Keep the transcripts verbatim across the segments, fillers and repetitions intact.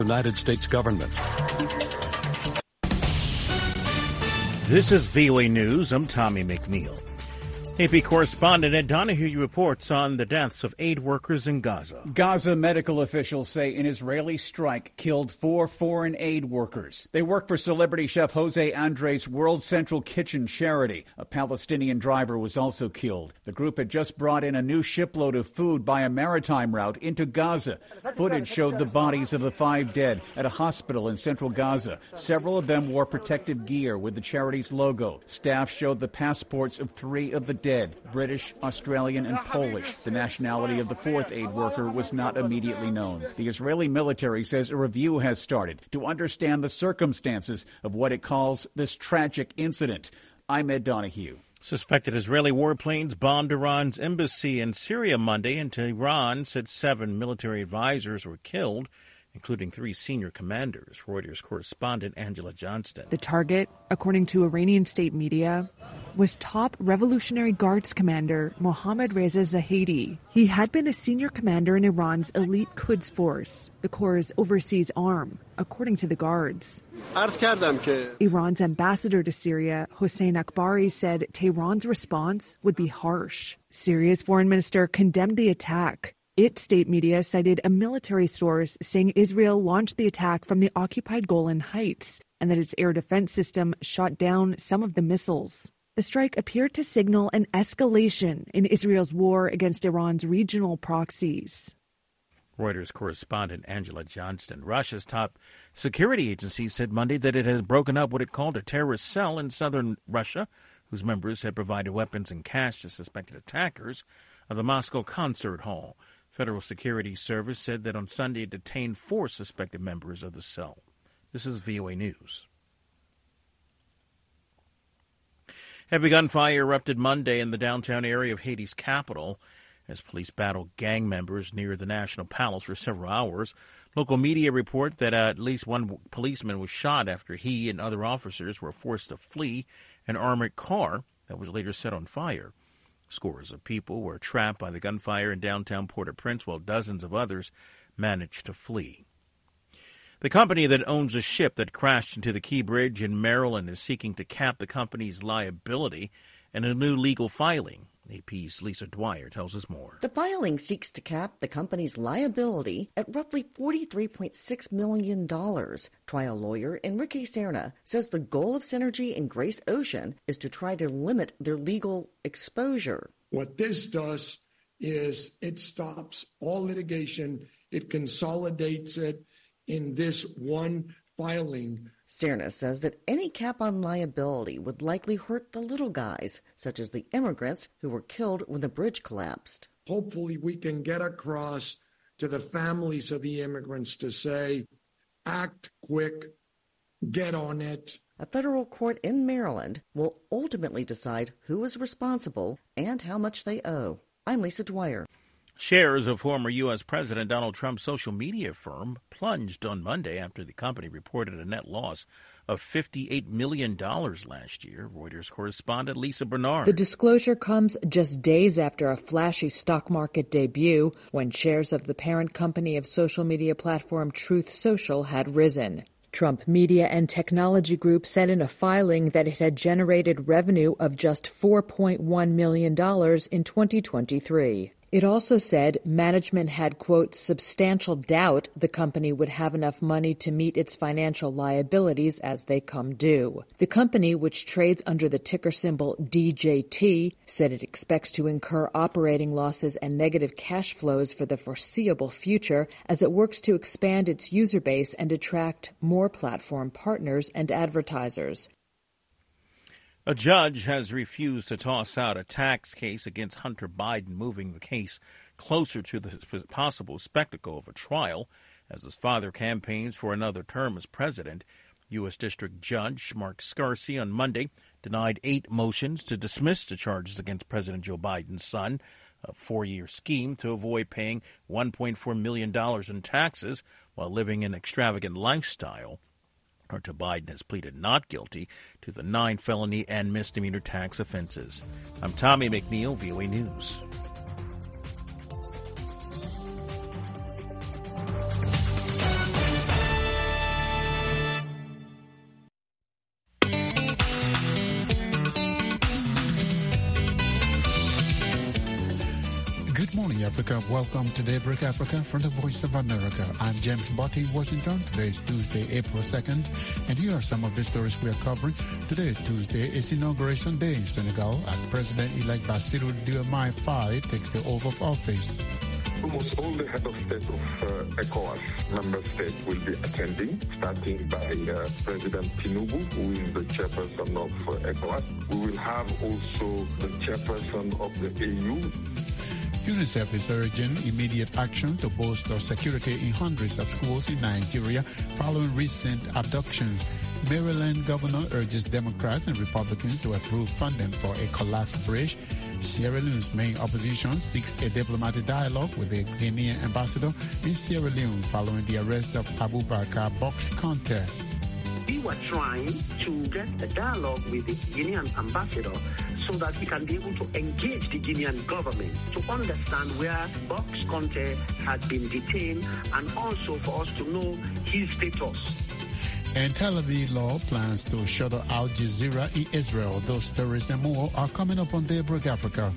United States government. This is V O A News. I'm Tommy McNeil. A P correspondent Ed Donahue reports on the deaths of aid workers in Gaza. Gaza medical officials say an Israeli strike killed four foreign aid workers. They work for celebrity chef Jose Andres' World Central Kitchen charity. A Palestinian driver was also killed. The group had just brought in a new shipload of food by a maritime route into Gaza. Footage showed the bodies of the five dead at a hospital in central Gaza. Several of them wore protective gear with the charity's logo. Staff showed the passports of three of the dead. British, Australian, and Polish. The nationality of the fourth aid worker was not immediately known. The Israeli military says a review has started to understand the circumstances of what it calls this tragic incident. I'm Ed Donahue. Suspected Israeli warplanes bombed Iran's embassy in Syria Monday, and Tehran said seven military advisors were killed, including three senior commanders. Reuters correspondent Angela Johnston. The target, according to Iranian state media, was top Revolutionary Guards commander Mohammad Reza Zahedi. He had been a senior commander in Iran's elite Quds force, the Corps' overseas arm, according to the Guards. Iran's ambassador to Syria, Hossein Akbari, said Tehran's response would be harsh. Syria's foreign minister condemned the attack. Its state media cited a military source saying Israel launched the attack from the occupied Golan Heights and that its air defense system shot down some of the missiles. The strike appeared to signal an escalation in Israel's war against Iran's regional proxies. Reuters correspondent Angela Johnston. Russia's top security agency said Monday that it has broken up what it called a terrorist cell in southern Russia, whose members had provided weapons and cash to suspected attackers of the Moscow concert hall. Federal Security Service said that on Sunday it detained four suspected members of the cell. This is V O A News. Heavy gunfire erupted Monday in the downtown area of Haiti's capital as police battled gang members near the National Palace for several hours. Local media report that uh, at least one policeman was shot after he and other officers were forced to flee an armored car that was later set on fire. Scores of people were trapped by the gunfire in downtown Port-au-Prince, while dozens of others managed to flee. The company that owns a ship that crashed into the Key Bridge in Maryland is seeking to cap the company's liability in a new legal filing. A P's Lisa Dwyer tells us more. The filing seeks to cap the company's liability at roughly forty-three point six million dollars. Trial lawyer Enrique Serna says the goal of Synergy and Grace Ocean is to try to limit their legal exposure. What this does is it stops all litigation. It consolidates it in this one filing. Serna says that any cap on liability would likely hurt the little guys, such as the immigrants who were killed when the bridge collapsed. Hopefully we can get across to the families of the immigrants to say, act quick, get on it. A federal court in Maryland will ultimately decide who is responsible and how much they owe. I'm Lisa Dwyer. Shares of former U S. President Donald Trump's social media firm plunged on Monday after the company reported a net loss of fifty-eight million dollars last year. Reuters correspondent Lisa Bernard. The disclosure comes just days after a flashy stock market debut when shares of the parent company of social media platform Truth Social had risen. Trump Media and Technology Group said in a filing that it had generated revenue of just four point one million dollars in twenty twenty-three. It also said management had, quote, substantial doubt the company would have enough money to meet its financial liabilities as they come due. The company, which trades under the ticker symbol D J T, said it expects to incur operating losses and negative cash flows for the foreseeable future as it works to expand its user base and attract more platform partners and advertisers. A judge has refused to toss out a tax case against Hunter Biden, moving the case closer to the possible spectacle of a trial as his father campaigns for another term as president. U S. District Judge Mark Scarsi on Monday denied eight motions to dismiss the charges against President Joe Biden's son, a four-year scheme to avoid paying one point four million dollars in taxes while living an extravagant lifestyle. Hunter Biden has pleaded not guilty to the nine felony and misdemeanor tax offenses. I'm Tommy McNeil, V O A News. morning, Africa. Welcome to Daybreak Africa from the Voice of America. I'm James Botti in Washington. Today is Tuesday, April second, and here are some of the stories we are covering. Today, Tuesday, is Inauguration Day in Senegal as President-elect Bassirou Diomaye Faye takes the oath of office. Almost all the head of state of uh, ECOWAS member states will be attending, starting by uh, President Tinubu, who is the chairperson of uh, ECOWAS. We will have also the chairperson of the A U. UNICEF is urging immediate action to bolster security in hundreds of schools in Nigeria following recent abductions. Maryland governor urges Democrats and Republicans to approve funding for a collapsed bridge. Sierra Leone's main opposition seeks a diplomatic dialogue with the Guinean ambassador in Sierra Leone following the arrest of Abubakar Box Conte. We were trying to get a dialogue with the Guinean ambassador so that we can be able to engage the Guinean government to understand where Box Conte had been detained and also for us to know his status. And Tel Aviv law plans to shutter Al Jazeera in Israel. Those stories and more are coming up on Daybreak Africa.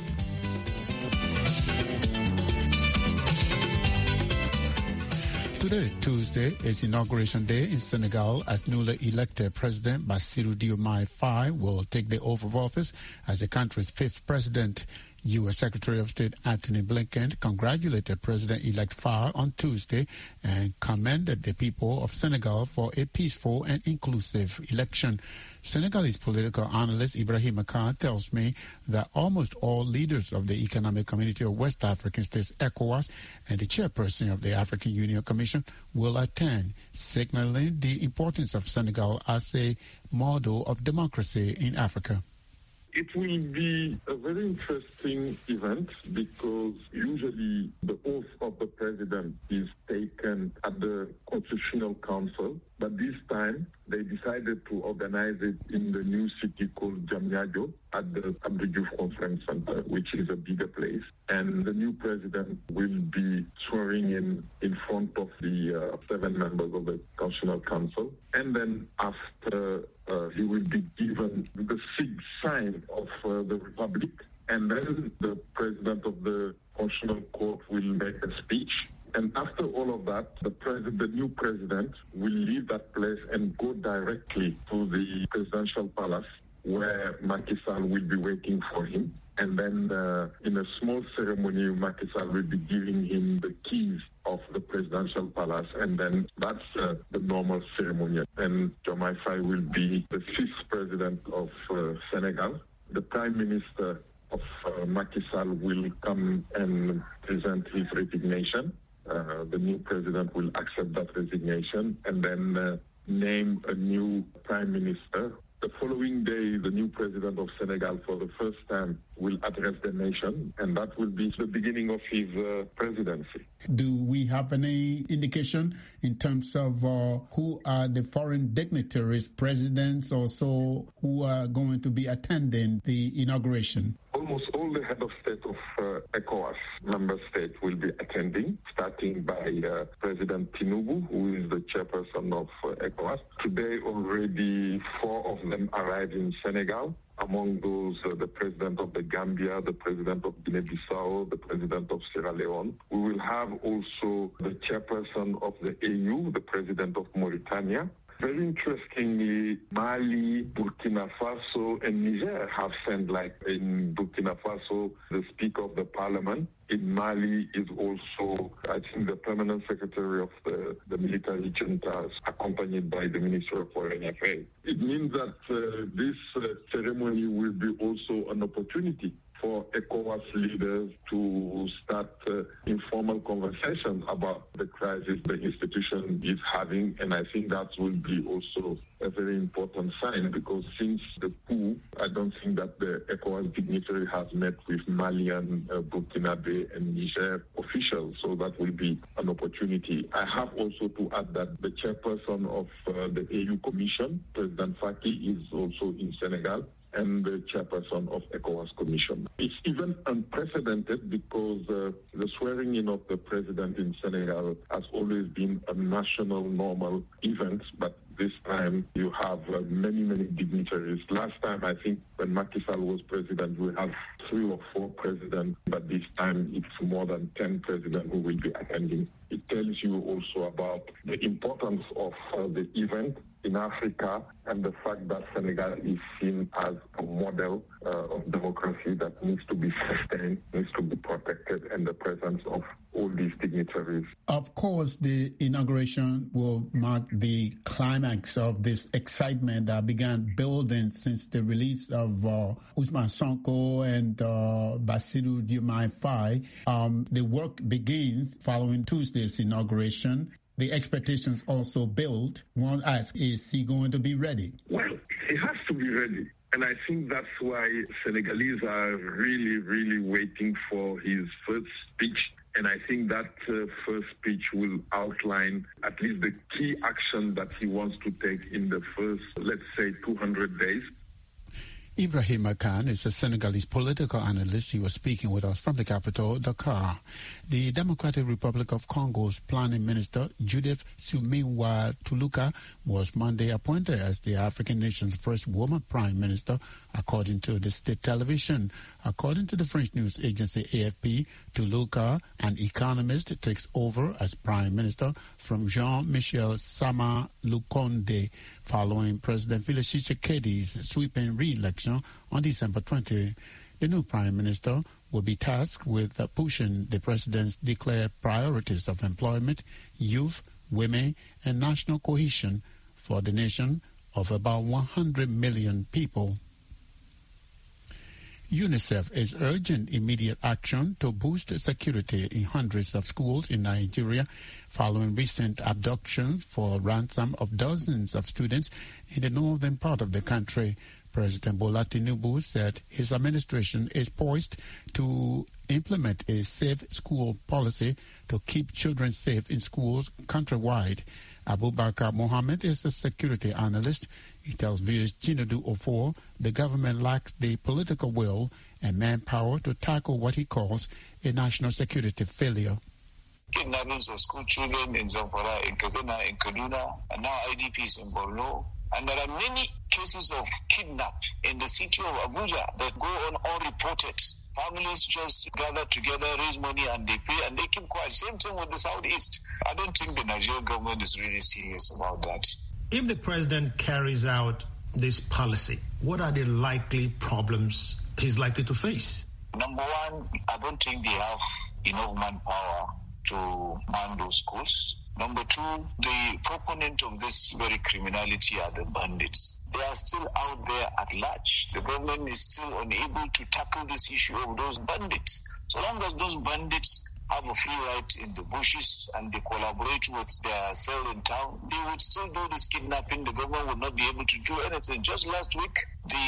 Today, Tuesday, is Inauguration Day in Senegal as newly elected President Bassirou Diomaye Faye will take the oath of office as the country's fifth president. U S Secretary of State Antony Blinken congratulated President-elect Faye on Tuesday and commended the people of Senegal for a peaceful and inclusive election. Senegalese political analyst Ibrahim Khan tells me that almost all leaders of the Economic Community of West African States, ECOWAS, and the chairperson of the African Union Commission will attend, signaling the importance of Senegal as a model of democracy in Africa. It will be a very interesting event because usually the oath of the president is taken at the Constitutional Council, but this time they decided to organize it in the new city called Diamniadio at the Abdou Diouf Conference Center, which is a bigger place. And the new president will be swearing in in front of the uh, seven members of the Constitutional Council. And then after, uh, he will be given the sig sign of uh, the Republic. And then the president of the Constitutional Court will make a speech. And after all of that, the president, the new president will leave that place and go directly to the presidential palace where Macky Sall will be waiting for him. And then uh, in a small ceremony, Macky Sall will be giving him the keys of the presidential palace. And then that's uh, the normal ceremony. And Diomaye Faye will be the fifth president of uh, Senegal. The prime minister of uh, Macky Sall will come and present his resignation. Uh, the new president will accept that resignation and then uh, name a new prime minister. The following day, the new president of Senegal, for the first time, will address the nation, and that will be the beginning of his uh, presidency. Do we have any indication in terms of uh, who are the foreign dignitaries, presidents or so, who are going to be attending the inauguration? Almost all the head of state of uh, ECOWAS member states will be attending, starting by uh, President Tinubu, who is the chairperson of uh, ECOWAS. Today, already four of them arrived in Senegal. Among those, uh, the president of the Gambia, the president of Guinea-Bissau, the president of Sierra Leone. We will have also the chairperson of the A U, the president of Mauritania. Very interestingly, Mali, Burkina Faso, and Niger have sent, like in Burkina Faso, the Speaker of the Parliament. In Mali is also, I think, the Permanent Secretary of the, the military junta, accompanied by the Minister of Foreign Affairs. It means that uh, this uh, ceremony will be also an opportunity for ECOWAS leaders to start uh, informal conversations about the crisis the institution is having. And I think that will be also a very important sign because since the coup, I don't think that the ECOWAS dignitary has met with Malian, uh, Burkinabe and Niger officials. So that will be an opportunity. I have also to add that the chairperson of uh, the A U Commission, President Faki, is also in Senegal, and the chairperson of ECOWAS Commission. It's even unprecedented because uh, the swearing in of the president in Senegal has always been a national normal event, but This time you have uh, many, many dignitaries. Last time, I think, when Macky Sall was president, we had three or four presidents, but this time it's more than ten presidents who will be attending. It tells you also about the importance of uh, the event in Africa and the fact that Senegal is seen as a model uh, of democracy that needs to be sustained, needs to be protected, and the presence of all these dignitaries. Of course, the inauguration will mark the climax of this excitement that began building since the release of uh, Ousmane Sonko and uh, Bassirou Diomaye Faye. Um, the work begins following Tuesday's inauguration. The expectations also build. One asks, is he going to be ready? Well, he has to be ready. And I think that's why Senegalese are really, really waiting for his first speech. And I think that uh, first speech will outline at least the key action that he wants to take in the first, let's say, two hundred days. Ibrahim Khan is a Senegalese political analyst. He was speaking with us from the capital, Dakar. The Democratic Republic of Congo's planning minister, Judith Suminwa Tuluka, was Monday appointed as the African nation's first woman prime minister, according to the state television. According to the French news agency A F P, Tuluka, an economist, takes over as prime minister from Jean-Michel Sama Lukonde, following President Félix Tshisekedi's sweeping re-election on December twentieth. The new prime minister will be tasked with uh, pushing the president's declared priorities of employment, youth, women, and national cohesion for the nation of about one hundred million people. UNICEF is urging immediate action to boost security in hundreds of schools in Nigeria following recent abductions for ransom of dozens of students in the northern part of the country. President Bola Tinubu said his administration is poised to implement a safe school policy to keep children safe in schools countrywide. Abubakar Mohammed is a security analyst. He tells viewers Chinedu Ofor the government lacks the political will and manpower to tackle what he calls a national security failure. Kidnappings of school children in Zamfara, in Kaduna, in Kaduna, and now I D Ps in Borno. And there are many cases of kidnap in the city of Abuja that go on unreported. Families just gather together, raise money, and they pay, and they keep quiet. Same thing with the Southeast. I don't think the Nigerian government is really serious about that. If the president carries out this policy, what are the likely problems he's likely to face? Number one, I don't think they have enough manpower to man those schools. Number two, the proponent of this very criminality are the bandits. They are still out there at large. The government is still unable to tackle this issue of those bandits. So long as those bandits have a free right in the bushes and they collaborate with their cell in town, they would still do this kidnapping. The government would not be able to do anything. Just last week,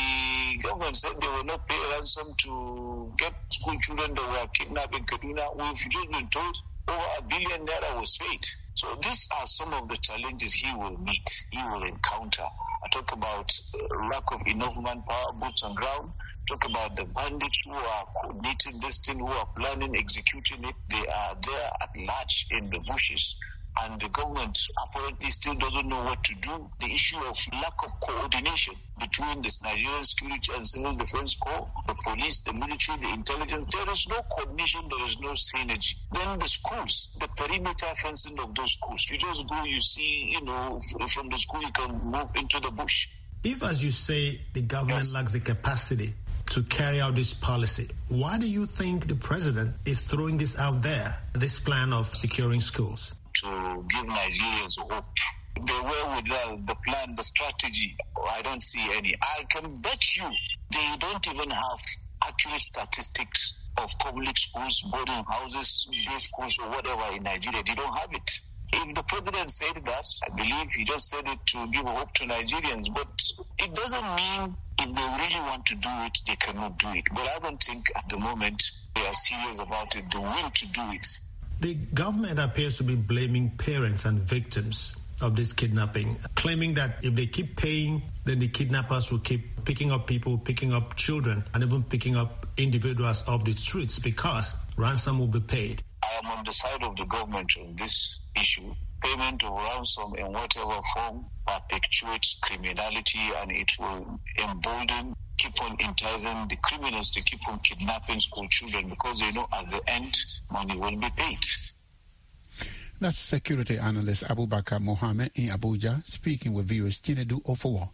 the government said they will not pay ransom to get school children that were kidnapped in Kaduna. We've just been told over a billion naira was paid. So these are some of the challenges he will meet, he will encounter. I talk about uh, lack of enough manpower, boots on ground. Talk about the bandits who are coordinating this thing, who are planning, executing it. They are there at large in the bushes. And the government apparently still doesn't know what to do. The issue of lack of coordination between the Nigerian Security and Civil Defense Corps, the police, the military, the intelligence, there is no coordination, there is no synergy. Then the schools, the perimeter fencing of those schools. You just go, you see, you know, from the school you can move into the bush. If, as you say, the government yes. lacks the capacity to carry out this policy, why do you think the president is throwing this out there, this plan of securing schools? To give Nigerians hope. The wherewithal, the plan, the strategy, I don't see any. I can bet you they don't even have accurate statistics of public schools, boarding houses, day schools, or whatever in Nigeria. They don't have it. If the president said that, I believe he just said it to give hope to Nigerians. But it doesn't mean if they really want to do it, they cannot do it. But I don't think at the moment they are serious about it, the will to do it. The government appears to be blaming parents and victims of this kidnapping, claiming that if they keep paying, then the kidnappers will keep picking up people, picking up children, and even picking up individuals off the streets because ransom will be paid. I am on the side of the government on this issue. payment of ransom in whatever form perpetuates criminality, and it will embolden, keep on enticing the criminals to keep on kidnapping school children, because they know at the end money will be paid. That's security analyst Abubakar Mohammed in Abuja speaking with viewers Chinedu Ofowo.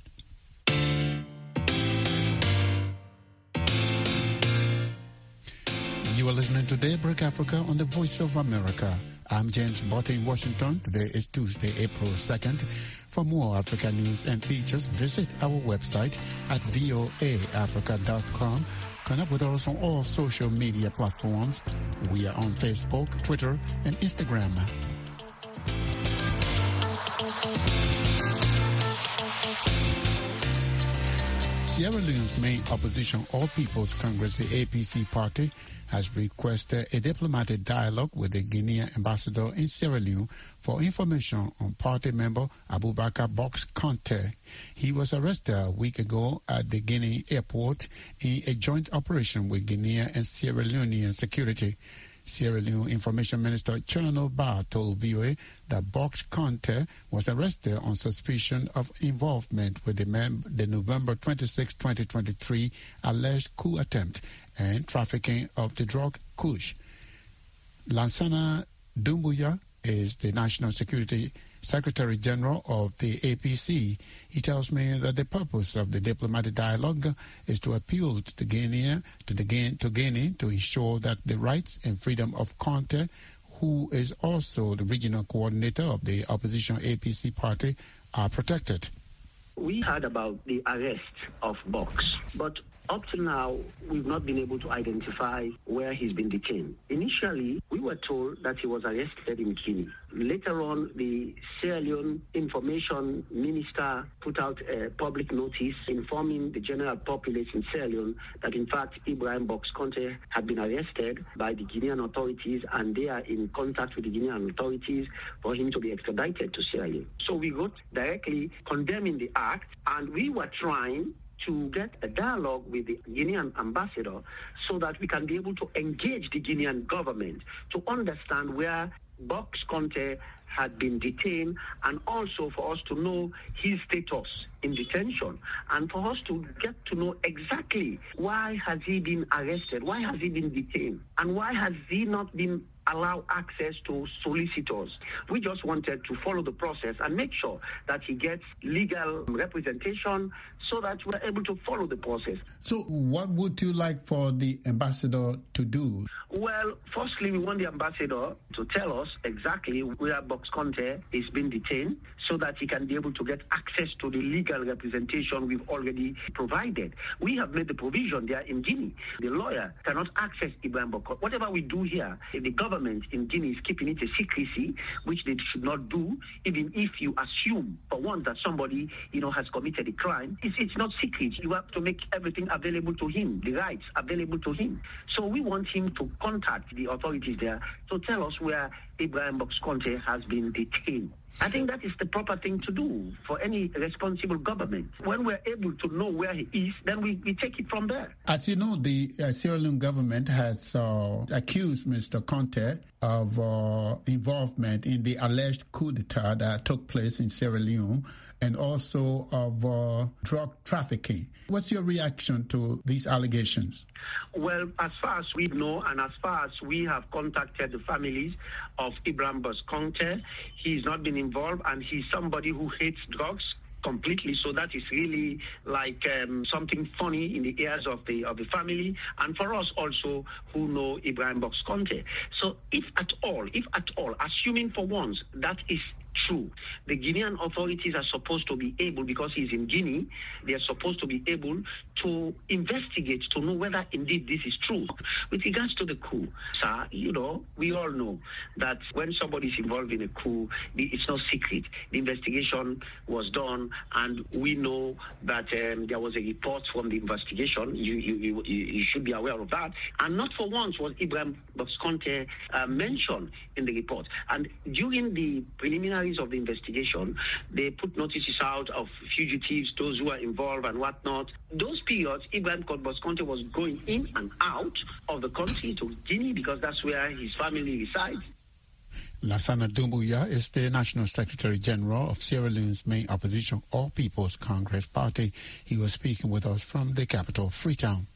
You are listening to Daybreak Africa on the Voice of America. I'm James Botte in Washington. Today is Tuesday, April second. For more Africa news and features, visit our website at voa africa dot com. Connect with us on all social media platforms. We are on Facebook, Twitter, and Instagram. Sierra Leone's main opposition, All People's Congress, the A P C party, has requested a diplomatic dialogue with the Guinean ambassador in Sierra Leone for information on party member Abubakar Box Conte. He was arrested a week ago at the Guinea airport in a joint operation with Guinea and Sierra Leonean security. Sierra Leone Information Minister Cherno Ba told V O A that Box Conte was arrested on suspicion of involvement with the, mem- the November twenty-sixth, twenty twenty-three alleged coup attempt and trafficking of the drug Kush. Lansana Doumbouya is the National Security Secretary General of the A P C. He tells me that the purpose of the diplomatic dialogue is to appeal to the Guinea, to the to Guinea to ensure that the rights and freedom of Conte, who is also the regional coordinator of the opposition A P C party, are protected. We heard about the arrest of Box, but up to now, we've not been able to identify where he's been detained. Initially, we were told that he was arrested in Guinea. Later on, the Sierra Leone Information Minister put out a public notice informing the general populace in Sierra Leone that, in fact, Ibrahim Box Conte had been arrested by the Guinean authorities, and they are in contact with the Guinean authorities for him to be extradited to Sierra Leone. So we wrote directly condemning the act, and we were trying to get a dialogue with the Guinean ambassador so that we can be able to engage the Guinean government to understand where Box Conte had been detained, and also for us to know his status in detention, and for us to get to know exactly why has he been arrested, why has he been detained, and why has he not been allowed access to solicitors. We just wanted to follow the process and make sure that he gets legal representation so that we're able to follow the process. So what would you like for the ambassador to do? Well, firstly, we want the ambassador to tell us exactly where Box Conte is being detained so that he can be able to get access to the legal representation we've already provided. We have made the provision there in Guinea. The lawyer cannot access Ibrahim Box. Whatever we do here, the government in Guinea is keeping it a secrecy, which they should not do, even if you assume, for one, that somebody, you know, has committed a crime. It's, it's not secret. You have to make everything available to him, the rights available to him. So we want him to contact the authorities there to tell us where Ibrahim Box Conte has been detained. I think that is the proper thing to do for any responsible government. When we're able to know where he is, then we, we take it from there. As you know, the uh, Sierra Leone government has uh, accused Mister Conte of uh, involvement in the alleged coup d'etat that took place in Sierra Leone, and also of uh, drug trafficking. What's your reaction to these allegations? Well, as far as we know, and as far as we have contacted the families of Ibrahim Box Conte, he's not been involved, and he's somebody who hates drugs completely. So that is really like um, something funny in the ears of the of the family, and for us also who know Ibrahim Box Conte. So if at all, if at all, assuming for once that is true, the Guinean authorities are supposed to be able, because he's in Guinea, they are supposed to be able to investigate to know whether indeed this is true. With regards to the coup, sir, you know, we all know that when somebody is involved in a coup, it's not secret. The investigation was done, and we know that um, there was a report from the investigation. You, you, you, you should be aware of that. And not for once was Ibrahim Box Conte uh, mentioned in the report. And during the preliminary of the investigation, they put notices out of fugitives, those who are involved and whatnot. Those periods, Ibrahim Box Conte was going in and out of the country to Guinea because that's where his family resides. Lassana Doumbouya is the National Secretary General of Sierra Leone's main opposition All People's Congress Party. He was speaking with us from the capital, Freetown.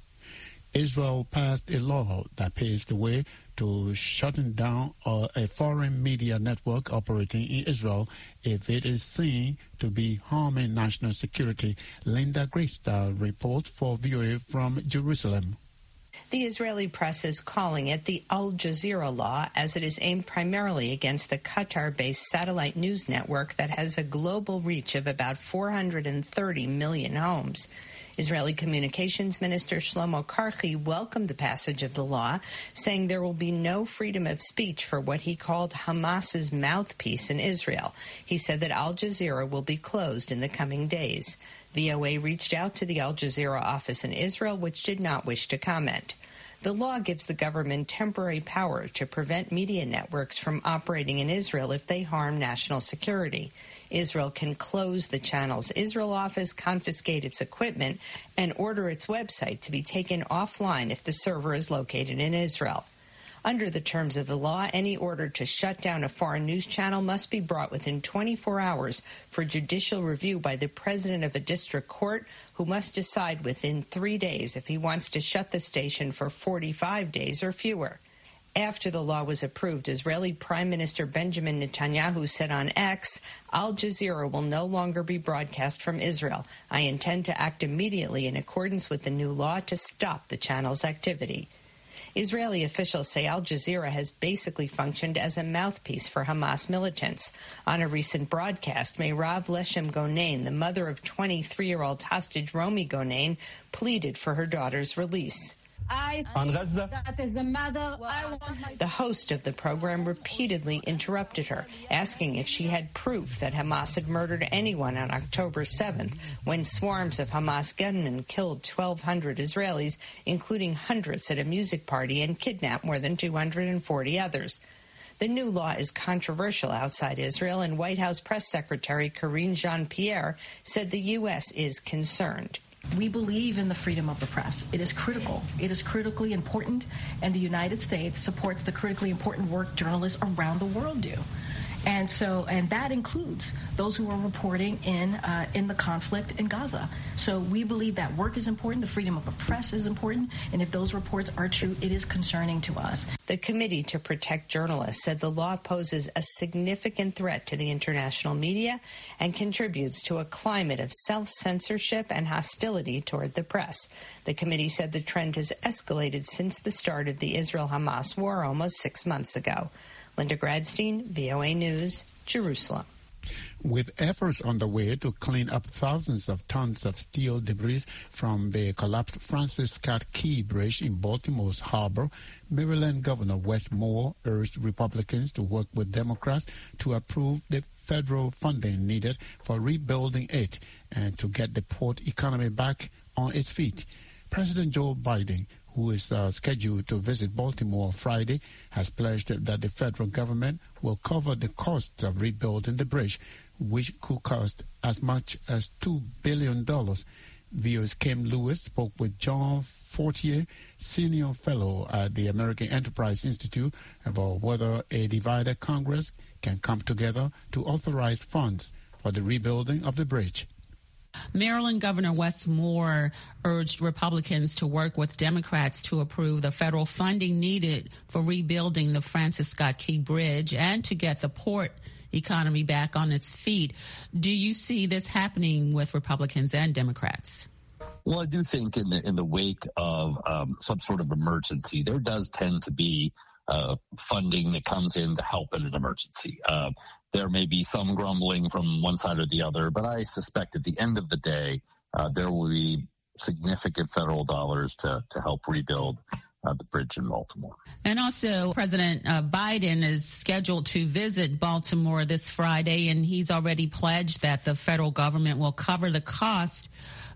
Israel passed a law that paves the way to shutting down a foreign media network operating in Israel if it is seen to be harming national security. Linda Greystar reports for V O A from Jerusalem. The Israeli press is calling it the Al Jazeera law, as it is aimed primarily against the Qatar-based satellite news network that has a global reach of about four hundred thirty million homes. Israeli Communications Minister Shlomo Karhi welcomed the passage of the law, saying there will be no freedom of speech for what he called Hamas's mouthpiece in Israel. He said that Al Jazeera will be closed in the coming days. V O A reached out to the Al Jazeera office in Israel, which did not wish to comment. The law gives the government temporary power to prevent media networks from operating in Israel if they harm national security. Israel can close the channel's Israel office, confiscate its equipment, and order its website to be taken offline if the server is located in Israel. Under the terms of the law, any order to shut down a foreign news channel must be brought within twenty-four hours for judicial review by the president of a district court, who must decide within three days if he wants to shut the station for forty-five days or fewer. After the law was approved, Israeli Prime Minister Benjamin Netanyahu said on X, Al Jazeera will no longer be broadcast from Israel. I intend to act immediately in accordance with the new law to stop the channel's activity. Israeli officials say Al Jazeera has basically functioned as a mouthpiece for Hamas militants. On a recent broadcast, Meirav Leshem Gonen, the mother of twenty-three-year-old hostage Romi Gonen, pleaded for her daughter's release. I that as a mother, I want my... The host of the program repeatedly interrupted her, asking if she had proof that Hamas had murdered anyone on October seventh, when swarms of Hamas gunmen killed twelve hundred Israelis, including hundreds at a music party, and kidnapped more than two hundred forty others. The new law is controversial outside Israel, and White House Press Secretary Karine Jean-Pierre said the U S is concerned. We believe in the freedom of the press. It is critical. It is critically important, and the United States supports the critically important work journalists around the world do. And so, and that includes those who are reporting in uh, in the conflict in Gaza. So we believe that work is important, the freedom of the press is important, and if those reports are true, it is concerning to us. The Committee to Protect Journalists said the law poses a significant threat to the international media and contributes to a climate of self-censorship and hostility toward the press. The committee said the trend has escalated since the start of the Israel-Hamas war almost six months ago. Linda Gradstein, V O A News, Jerusalem. With efforts underway to clean up thousands of tons of steel debris from the collapsed Francis Scott Key Bridge in Baltimore's harbor, Maryland Governor Wes Moore urged Republicans to work with Democrats to approve the federal funding needed for rebuilding it and to get the port economy back on its feet. President Joe Biden, who is uh, scheduled to visit Baltimore Friday, has pledged that the federal government will cover the costs of rebuilding the bridge, which could cost as much as two billion dollars. V O's Kim Lewis spoke with John Fortier, senior fellow at the American Enterprise Institute, about whether a divided Congress can come together to authorize funds for the rebuilding of the bridge. Maryland Governor Wes Moore urged Republicans to work with Democrats to approve the federal funding needed for rebuilding the Francis Scott Key Bridge and to get the port economy back on its feet. Do you see this happening with Republicans and Democrats? Well, I do think in the, in the wake of um, some sort of emergency, there does tend to be uh, funding that comes in to help in an emergency. Uh, there may be some grumbling from one side or the other, but I suspect at the end of the day, uh, there will be significant federal dollars to, to help rebuild uh, the bridge in Baltimore. And also, President uh, Biden is scheduled to visit Baltimore this Friday, and he's already pledged that the federal government will cover the cost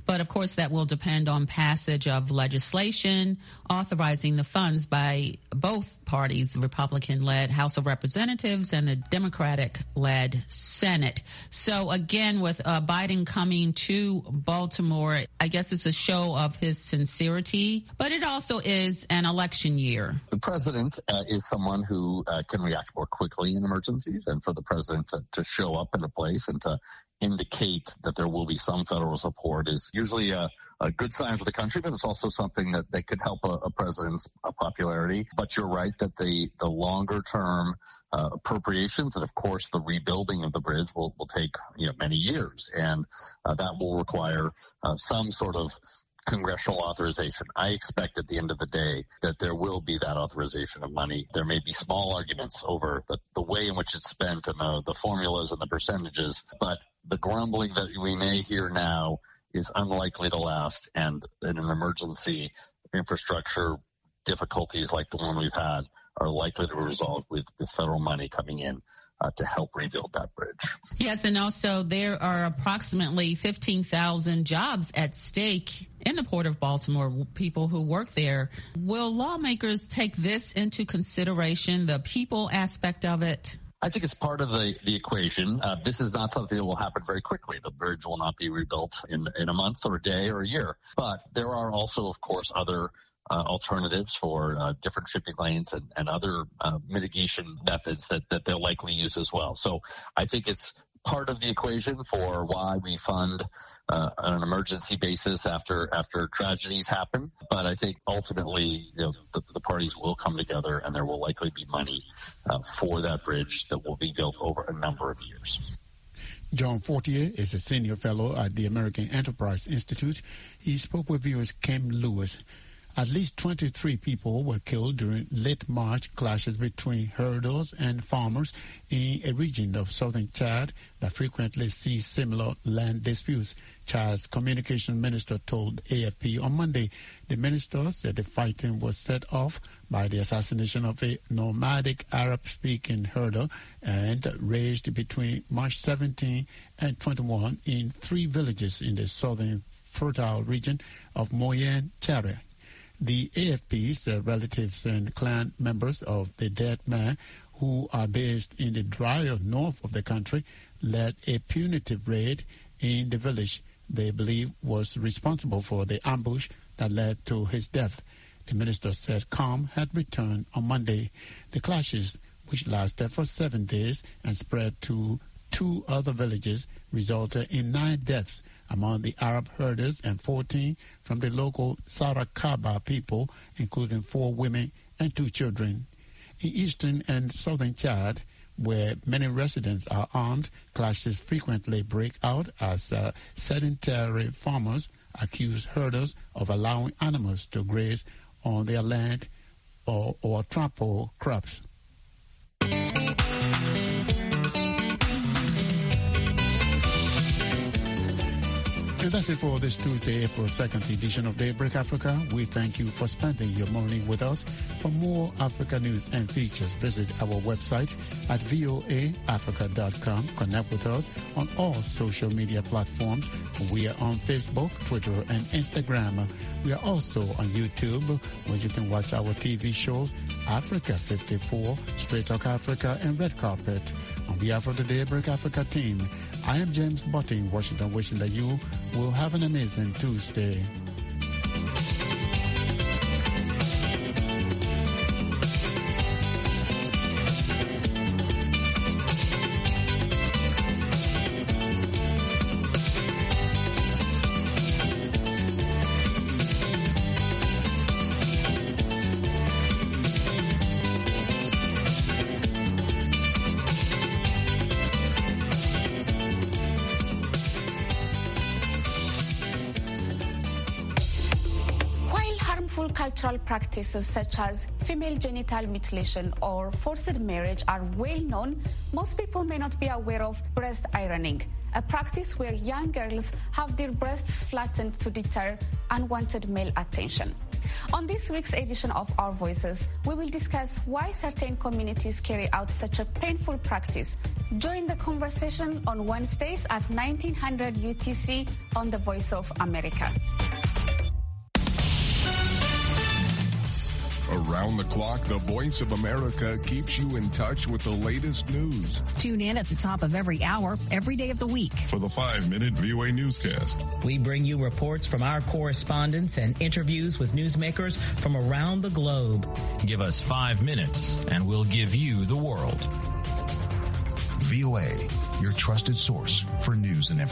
But of course, that will depend on passage of legislation authorizing the funds by both parties, the Republican-led House of Representatives and the Democratic-led Senate. So again, with uh, Biden coming to Baltimore, I guess it's a show of his sincerity, but it also is an election year. The president uh, is someone who uh, can react more quickly in emergencies, and for the president to, to show up in a place and to indicate that there will be some federal support is usually a, a good sign for the country, but it's also something that, that could help a, a president's uh, popularity. But you're right that the, the longer term uh, appropriations and, of course, the rebuilding of the bridge will, will take you know many years, and uh, that will require uh, some sort of congressional authorization. I expect at the end of the day that there will be that authorization of money. There may be small arguments over the, the way in which it's spent and the, the formulas and the percentages, but the grumbling that we may hear now is unlikely to last, and in an emergency, infrastructure difficulties like the one we've had are likely to be resolved with, with federal money coming in Uh, to help rebuild that bridge. Yes, and also there are approximately fifteen thousand jobs at stake in the Port of Baltimore, people who work there. Will lawmakers take this into consideration, the people aspect of it? I think it's part of the, the equation. Uh, this is not something that will happen very quickly. The bridge will not be rebuilt in, in a month or a day or a year. But there are also, of course, other Uh, alternatives for uh, different shipping lanes and, and other uh, mitigation methods that, that they'll likely use as well. So I think it's part of the equation for why we fund uh, on an emergency basis after after tragedies happen. But I think ultimately, you know, the, the parties will come together, and there will likely be money uh, for that bridge that will be built over a number of years. John Fortier is a senior fellow at the American Enterprise Institute. He spoke with viewers Kim Lewis. At least twenty-three people were killed during late March clashes between herders and farmers in a region of southern Chad that frequently sees similar land disputes. Chad's communication minister told A F P on Monday. The minister said the fighting was set off by the assassination of a nomadic Arab-speaking herder and raged between March seventeenth and twenty-first in three villages in the southern fertile region of Moyen Chare. The A F P said relatives and clan members of the dead man, who are based in the drier north of the country, led a punitive raid in the village they believe was responsible for the ambush that led to his death. The minister said calm had returned on Monday. The clashes, which lasted for seven days and spread to two other villages, resulted in nine deaths among the Arab herders and fourteen from the local Sarakaba people, including four women and two children. In eastern and southern Chad, where many residents are armed, clashes frequently break out as uh, sedentary farmers accuse herders of allowing animals to graze on their land or, or trample crops. And that's it for this Tuesday, April second edition of Daybreak Africa. We thank you for spending your morning with us. For more Africa news and features, visit our website at voa africa dot com. Connect with us on all social media platforms. We are on Facebook, Twitter, and Instagram. We are also on YouTube, where you can watch our T V shows, Africa fifty-four, Straight Talk Africa, and Red Carpet. On behalf of the Daybreak Africa team, I am James Butting, Washington, wishing that you will have an amazing Tuesday. Cultural practices such as female genital mutilation or forced marriage are well known, most people may not be aware of breast ironing, a practice where young girls have their breasts flattened to deter unwanted male attention. On this week's edition of Our Voices, we will discuss why certain communities carry out such a painful practice. Join the conversation on Wednesdays at nineteen hundred U T C on The Voice of America. Around the clock, the Voice of America keeps you in touch with the latest news. Tune in at the top of every hour, every day of the week. For the five-minute V O A newscast. We bring you reports from our correspondents and interviews with newsmakers from around the globe. Give us five minutes, and we'll give you the world. V O A, your trusted source for news and information.